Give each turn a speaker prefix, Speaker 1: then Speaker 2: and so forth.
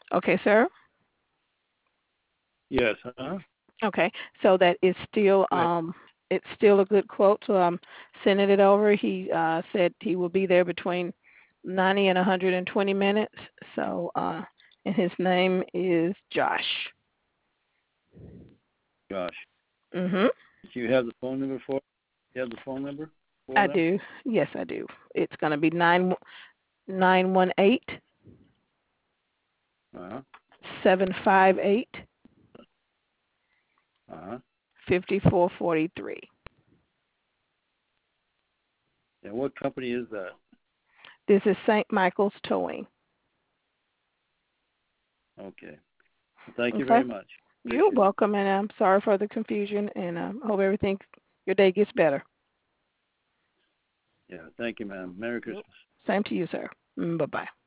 Speaker 1: Okay, sir.
Speaker 2: Yes, huh?
Speaker 1: Okay, so that is still
Speaker 2: Go ahead.
Speaker 1: it's still a good quote. So I'm sending it over. He said he will be there between 90 and 120 minutes. So and his name is Josh.
Speaker 2: Gosh.
Speaker 1: Mhm.
Speaker 2: Do you have the phone number for? You have the phone number for
Speaker 1: I
Speaker 2: them?
Speaker 1: do. Yes, I do. It's going to be 918
Speaker 2: Uh-huh.
Speaker 1: 758
Speaker 2: Uh-huh.
Speaker 1: 5443.
Speaker 2: And what company is that?
Speaker 1: This is St. Michael's Towing.
Speaker 2: Okay. Well, thank you
Speaker 1: Okay.
Speaker 2: very much.
Speaker 1: You're
Speaker 2: Appreciate it.
Speaker 1: welcome, and I'm sorry for the confusion, and I hope everything, your day gets better.
Speaker 2: Yeah, thank you, ma'am. Merry
Speaker 1: Yep.
Speaker 2: Christmas.
Speaker 1: Same to you, sir. Bye bye.